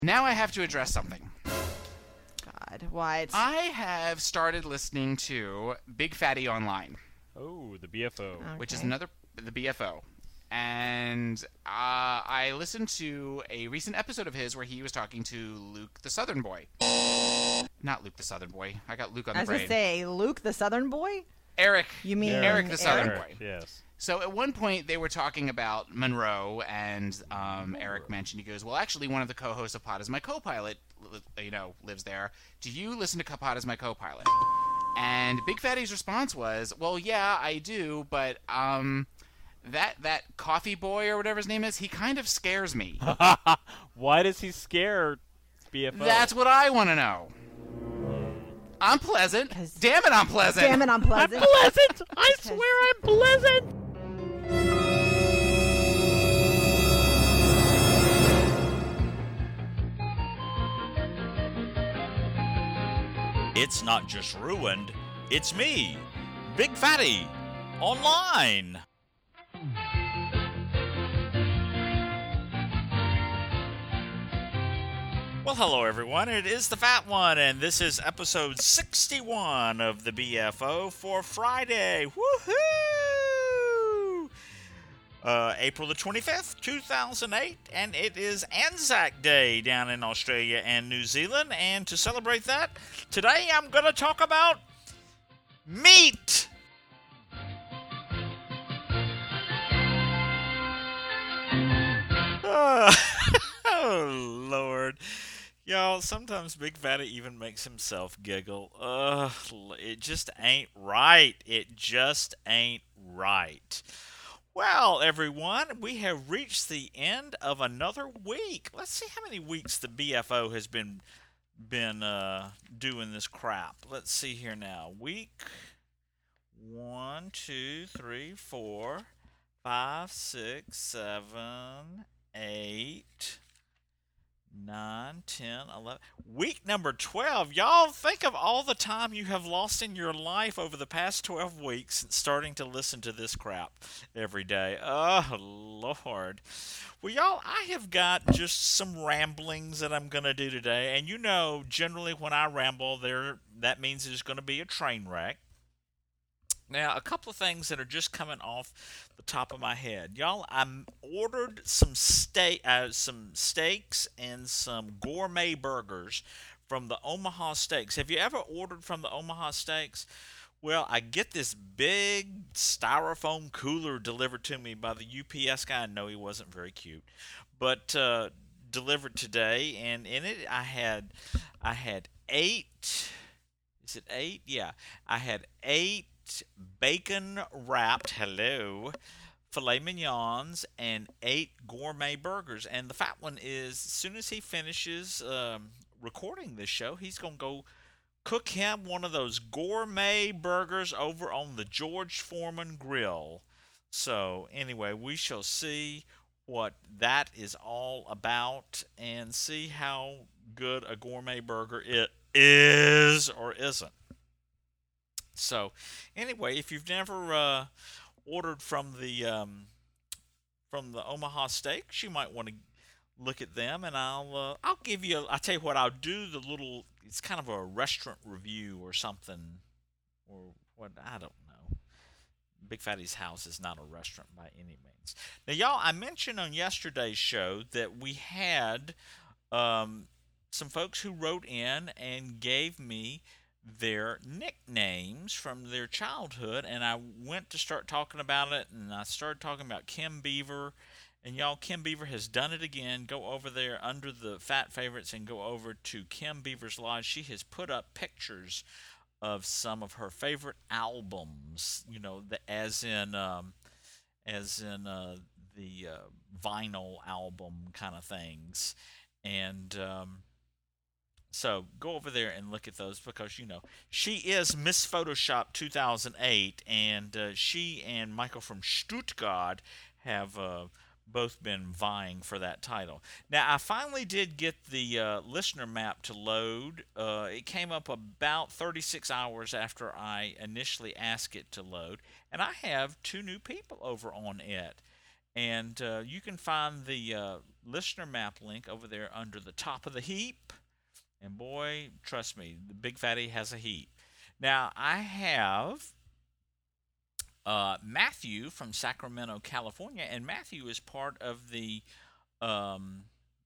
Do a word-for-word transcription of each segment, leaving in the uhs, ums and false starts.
Now I have to address something. God, what? I have started listening to Big Fatty Online. Oh, the B F O. Okay. Which is another, the B F O. And uh, I listened to a recent episode of his where he was talking to Luke the Southern Boy. Not Luke the Southern Boy. I got Luke on I the was brain. going to say, Luke the Southern Boy? Eric. You mean Eric the Southern Eric? Boy. Yes. So at one point they were talking about Monroe, and um, Eric mentioned, he goes, well, actually one of the co-hosts of Pod is my co-pilot, li- you know, lives there. Do you listen to Pod as my co-pilot? And Big Fatty's response was, well, yeah, I do, but um, that that coffee boy or whatever his name is, he kind of scares me. Why does he scare B F O? That's what I want to know. I'm pleasant. 'Cause- Damn it, I'm pleasant. Damn it, I'm pleasant. pleasant. I Because- swear I'm pleasant. It's not just ruined, it's me, Big Fatty, online. Well, hello everyone, it is the Fat One, and this is episode sixty-one of the B F O for Friday. Woohoo! Uh, April the twenty-fifth, two thousand eight, and it is Anzac Day down in Australia and New Zealand, and to celebrate that, today I'm going to talk about meat! Uh, oh, Lord. Y'all, sometimes Big Fatty even makes himself giggle. Ugh, it just ain't right. It just ain't right. Well, everyone, we have reached the end of another week. Let's see how many weeks the B F O has been been uh, doing this crap. Let's see here now. Week one, two, three, four, five, six, seven, eight, nine, ten, eleven. Week number twelve. Y'all, think of all the time you have lost in your life over the past twelve weeks starting to listen to this crap every day. Oh, Lord. Well, y'all, I have got just some ramblings that I'm going to do today. And you know, generally when I ramble, there that means there's going to be a train wreck. Now, a couple of things that are just coming off the top of my head. Y'all, I ordered some steak, uh, some steaks and some gourmet burgers from the Omaha Steaks. Have you ever ordered from the Omaha Steaks? Well, I get this big styrofoam cooler delivered to me by the U P S guy. No, he wasn't very cute, but uh, delivered today, and in it I had, I had eight. Is it eight? Yeah, I had eight bacon wrapped hello filet mignons and eight gourmet burgers. And the Fat One is, as soon as he finishes um, recording this show, he's gonna go cook him one of those gourmet burgers over on the George Foreman grill. So anyway, we shall see what that is all about and see how good a gourmet burger it is or isn't. So, anyway, if you've never uh, ordered from the um, from the Omaha Steaks, you might want to look at them, and I'll uh, I'll give you. A, I'll tell you what. I'll do the little. It's kind of a restaurant review or something, or what I don't know. Big Fatty's house is not a restaurant by any means. Now, y'all, I mentioned on yesterday's show that we had um, some folks who wrote in and gave me their nicknames from their childhood, and I went to start talking about it, and I started talking about Kim Beaver, and y'all, Kim Beaver has done it again. Go over there under the Fat Favorites and go over to Kim Beaver's Lodge. She has put up pictures of some of her favorite albums, you know, the, as in um, as in uh, the uh, vinyl album kind of things, and um, so go over there and look at those because, you know, she is Miss Photoshop two thousand eight, and uh, she and Michael from Stuttgart have uh, both been vying for that title. Now, I finally did get the uh, listener map to load. Uh, it came up about thirty-six hours after I initially asked it to load, and I have two new people over on it. And uh, you can find the uh, listener map link over there under the top of the heap. And boy, trust me, the Big Fatty has a heap. Now, I have uh, Matthew from Sacramento, California, and Matthew is part of the um,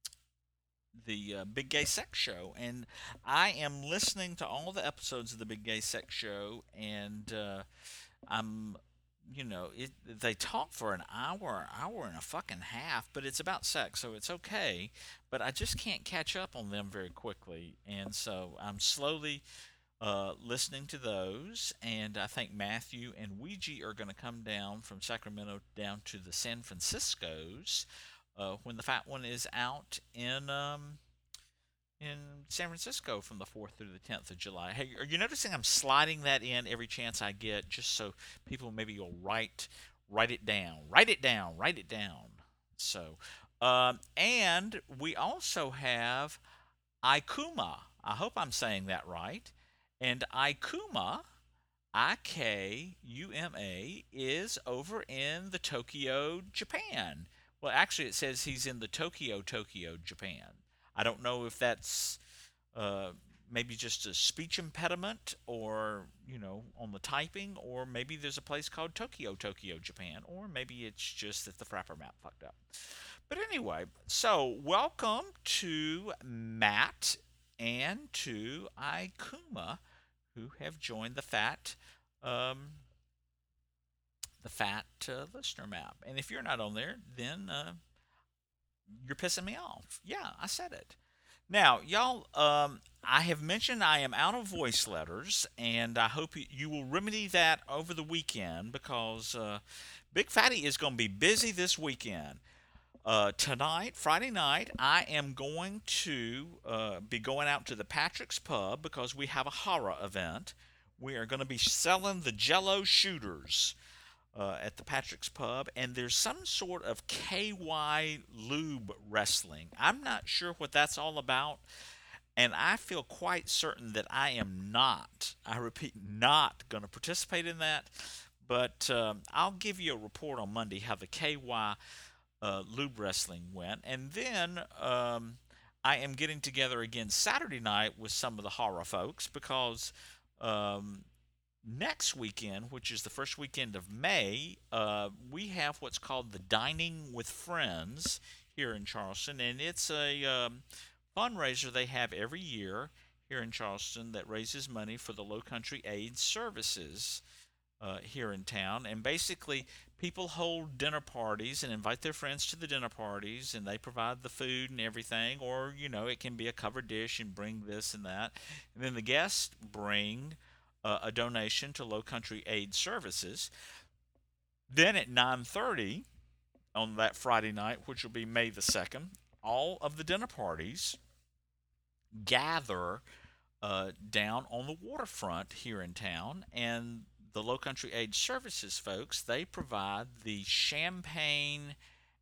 the uh, Big Gay Sex Show, and I am listening to all the episodes of the Big Gay Sex Show, and uh, I'm, you know, it, they talk for an hour, hour and a fucking half, but it's about sex, so it's okay, but I just can't catch up on them very quickly, and so I'm slowly uh, listening to those, and I think Matthew and Ouija are going to come down from Sacramento down to the San Franciscos uh, when the Fat One is out in um, in San Francisco from the fourth through the tenth of July. Hey, are you noticing I'm sliding that in every chance I get, just so people maybe will write write it down, write it down, write it down. So, um, and we also have Ikuma. I hope I'm saying that right. And Ikuma, I K U M A, is over in the Tokyo, Japan. Well, actually, it says he's in the Tokyo, Tokyo, Japan. I don't know if that's uh, maybe just a speech impediment or, you know, on the typing, or maybe there's a place called Tokyo, Tokyo, Japan, or maybe it's just that the Frapper map fucked up. But anyway, so welcome to Matt and to Ikuma, who have joined the Fat um, the Fat uh, listener map. And if you're not on there, then uh, you're pissing me off. Yeah, I said it. Now, y'all, um, I have mentioned I am out of voice letters, and I hope you will remedy that over the weekend, because uh, Big Fatty is going to be busy this weekend. Uh, tonight, Friday night, I am going to uh, be going out to the Patrick's Pub because we have a horror event. We are going to be selling the Jello shooters uh, at the Patrick's Pub, and there's some sort of K Y lube wrestling. I'm not sure what that's all about, and I feel quite certain that I am not, I repeat, not going to participate in that, but um, I'll give you a report on Monday how the K Y Uh, lube wrestling went, and then um, I am getting together again Saturday night with some of the horror folks, because um, next weekend, which is the first weekend of May, uh, we have what's called the Dining with Friends here in Charleston, and it's a um, fundraiser they have every year here in Charleston that raises money for the Low Country AIDS Services Uh, here in town. And basically, people hold dinner parties and invite their friends to the dinner parties, and they provide the food and everything, or, you know, it can be a covered dish and bring this and that. And then the guests bring uh, a donation to Low Country AIDS Services. Then at nine thirty on that Friday night, which will be May the second, all of the dinner parties gather uh, down on the waterfront here in town, and the Low Country AIDS Services folks, they provide the champagne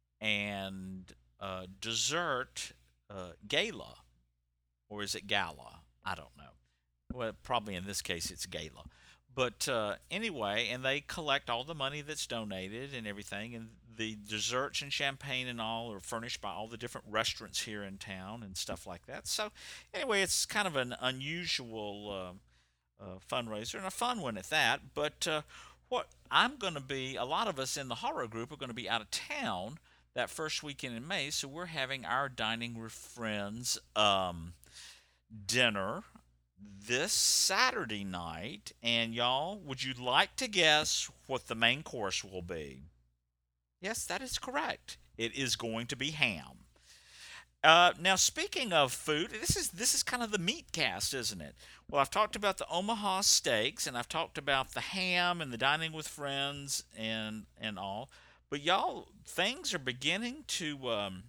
and uh, dessert uh, gala. Or is it gala? I don't know. Well, probably in this case it's gala. But uh, anyway, and they collect all the money that's donated and everything, and the desserts and champagne and all are furnished by all the different restaurants here in town and stuff like that. So anyway, it's kind of an unusual Uh, Uh, fundraiser, and a fun one at that. But uh, what I'm going to be, a lot of us in the horror group are going to be out of town that first weekend in May, so we're having our Dining with Friends um, dinner this Saturday night. And y'all, would you like to guess what the main course will be? Yes, that is correct. It is going to be ham. Uh, now, speaking of food, this is this is kind of the meat cast, isn't it? Well, I've talked about the Omaha steaks, and I've talked about the ham and the Dining with Friends and and all. But y'all, things are beginning to um,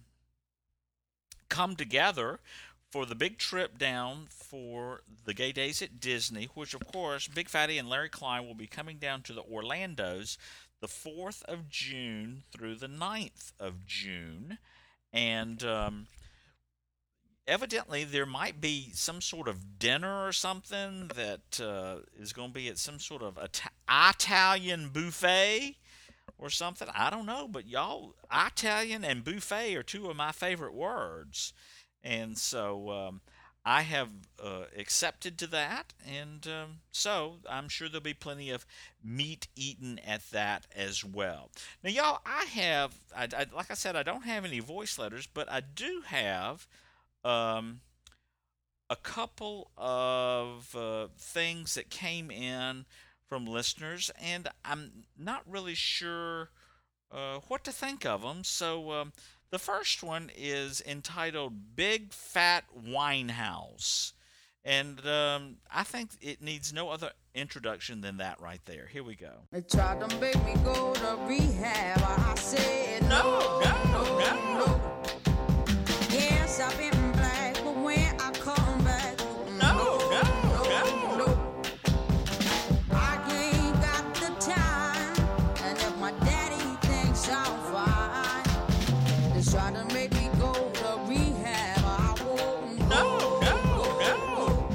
come together for the big trip down for the Gay Days at Disney, which, of course, Big Fatty and Larry Klein will be coming down to the Orlandos the fourth of June through the ninth of June. And um, evidently there might be some sort of dinner or something that uh, is going to be at some sort of Ita- Italian buffet. or something. I don't know, but y'all, Italian and buffet are two of my favorite words. And so um, I have uh, accepted to that, and um, so I'm sure there'll be plenty of meat eaten at that as well. Now, y'all, I have, I, I, like I said, I don't have any voice letters, but I do have um, a couple of uh, things that came in from listeners, and I'm not really sure uh, what to think of them. So um, the first one is entitled Big Fat Winehouse. And um, I think it needs no other introduction than that right there. Here we go. They tried to make me go to rehab. I said No, no, no, no. no. Yes, I've been black, but when I come back, No, no, no. no. I ain't got the time, and if my daddy thinks I'm fine, they try to make me go to rehab. I won't go. No, no, no.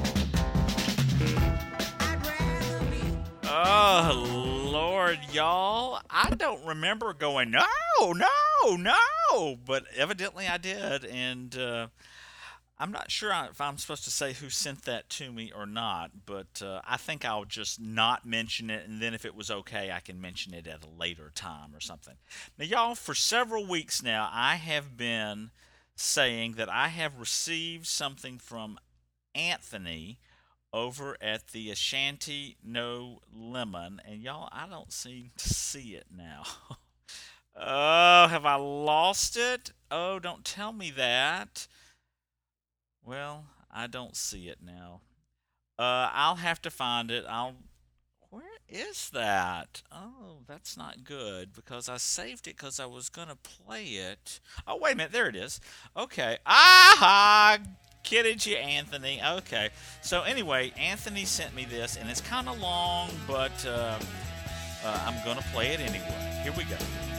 I'd rather be. Oh, Lord, y'all. I don't remember going, no, no, no. But evidently I did. And uh, I'm not sure if I'm supposed to say who sent that to me or not. But uh, I think I'll just not mention it. And then if it was okay, I can mention it at a later time or something. Now, y'all, for several weeks now, I have been saying that I have received something from Anthony over at the Ashanti No Lemon, and y'all, I don't seem to see it now. Oh, have I lost it? Oh, don't tell me that. Well, I don't see it now. Uh, I'll have to find it. I'll. Where is that? Oh, that's not good because I saved it because I was gonna play it. Oh, wait a minute, there it is. Okay. Aha! Kidded you, Anthony. Okay. So anyway, Anthony sent me this, and it's kind of long, but uh, uh, I'm gonna play it anyway. Here we go.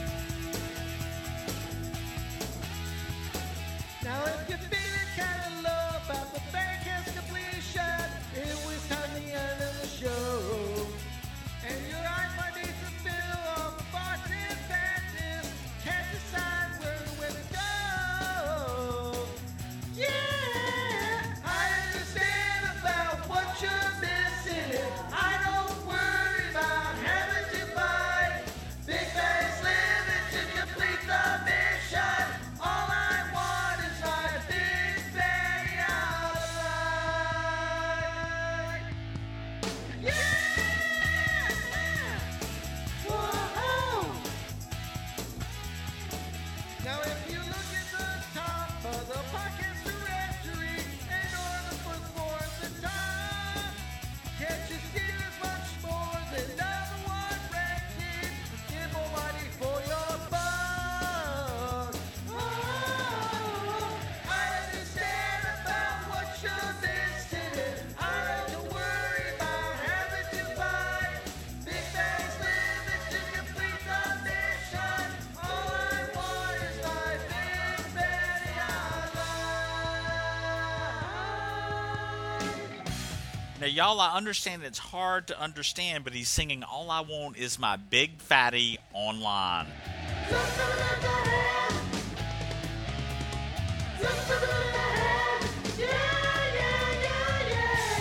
Now if you're feeling kind of low about the Bearcats completion, it was time the end of the show. And your eyes might need to fill up Boston Baptist. Can't decide where the way to go. Yeah, I understand about what you're missing. I don't worry about having to buy Big Bang Slim to complete the mission. All I want is my Big Bang outside. Yeah! Whoa! Now if you look at the top of the podcast directory and or the first four at the top, can't you see there's much more than number one rankings? Give more money for your buck. Oh, I understand about what you're missing. I don't worry about having to buy Big Bang Slim to complete the mission. All I want is my Big Bang outside. Now, y'all, I understand it's hard to understand, but he's singing All I Want Is My Big Fatty Online. Just a look ahead. Just a look ahead. Yeah, yeah,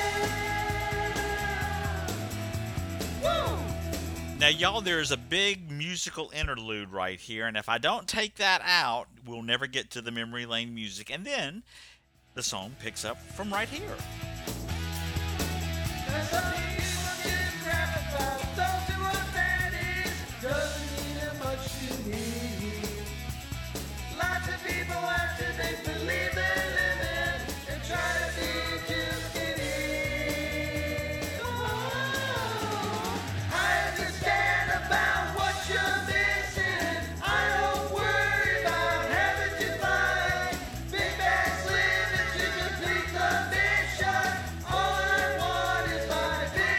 yeah, yeah. Woo! Now, y'all, there's a big musical interlude right here, and if I don't take that out, we'll never get to the memory lane music. And then the song picks up from right here. There's something you can grab about those who are fatties. Doesn't mean much to me. Lots of people after they believe they're living and try to be too skinny. Oh, I understand about what you're missing. I don't worry about having to buy Big Bang Slim to complete the mission. All I want is my Big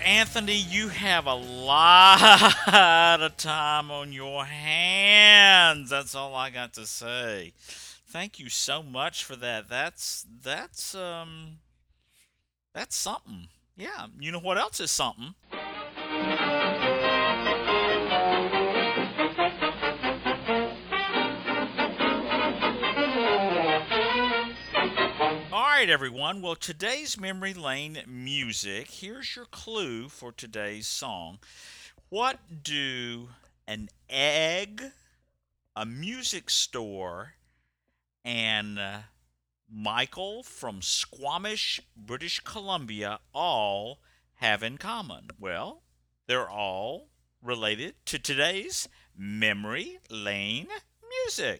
Anthony, you have a lot of time on your hands. That's all I got to say. Thank you so much for that. That's that's um that's something. Yeah. You know what else is something? All right, everyone. Well, today's Memory Lane music, here's your clue for today's song. What do an egg, a music store, and uh, Michael from Squamish, British Columbia all have in common? Well, they're all related to today's Memory Lane music.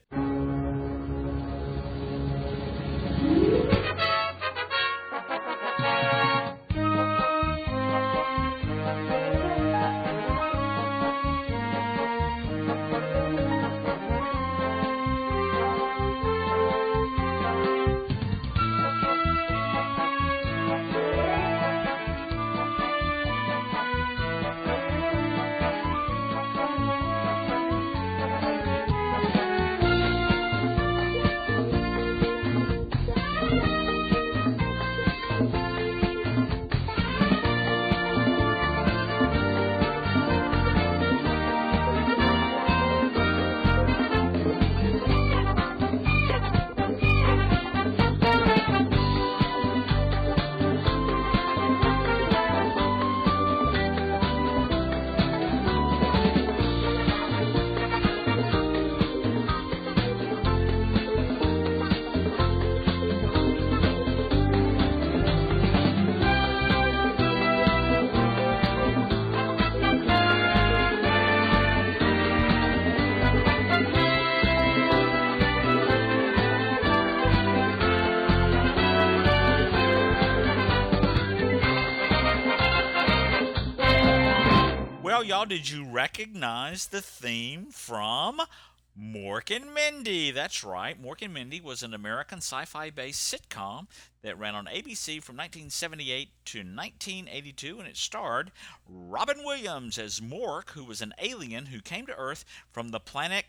Well, y'all, did you recognize the theme from Mork and Mindy? That's right. Mork and Mindy was an American sci-fi based sitcom that ran on A B C from nineteen seventy-eight to nineteen eighty-two, and it starred Robin Williams as Mork, who was an alien who came to Earth from the planet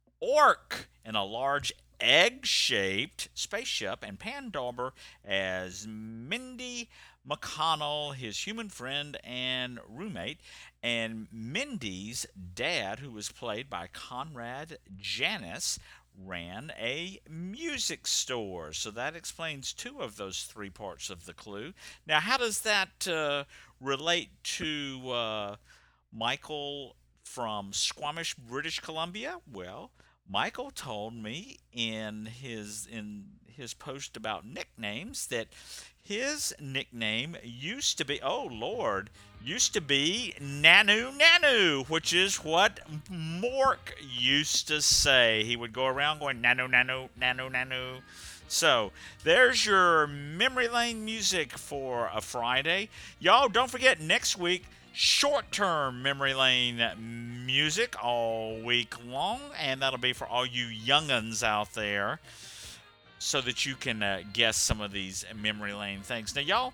Ork in a large egg-shaped spaceship, and Pan Dauber as Mindy McConnell, his human friend and roommate, and Mindy's dad, who was played by Conrad Janis, ran a music store. So that explains two of those three parts of the clue. Now, how does that uh, relate to uh, Michael from Squamish, British Columbia? Well, Michael told me in his in his post about nicknames that his nickname used to be, oh Lord, used to be Nanu Nanu, which is what Mork used to say. He would go around going Nanu Nanu Nanu Nanu. So there's your Memory Lane music for a Friday. Y'all, don't forget next week, short-term Memory Lane music all week long, and that'll be for all you young'uns out there so that you can uh, guess some of these Memory Lane things. Now, y'all,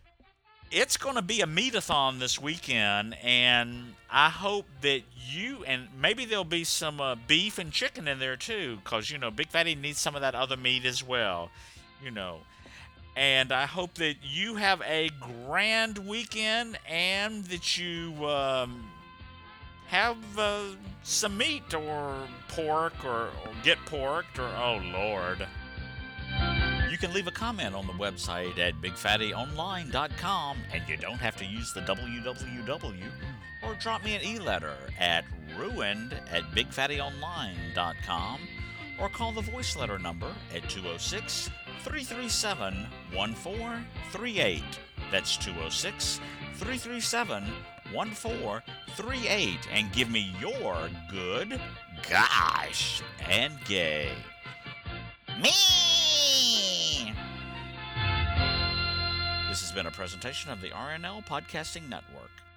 it's going to be a meat-a-thon this weekend, and I hope that you, and maybe there'll be some uh, beef and chicken in there too, because, you know, Big Fatty needs some of that other meat as well, you know. And I hope that you have a grand weekend and that you um, have uh, some meat or pork or, or get porked or, oh, Lord. You can leave a comment on the website at big fatty online dot com, and you don't have to use the w w w, or drop me an e-letter at ruined at big fatty online dot com, or call the voice letter number at two oh six, three three seven, one four three eight. That's two oh six, three three seven, one four three eight, and give me your good, gosh, and gay. Me! This has been a presentation of the R N L Podcasting Network.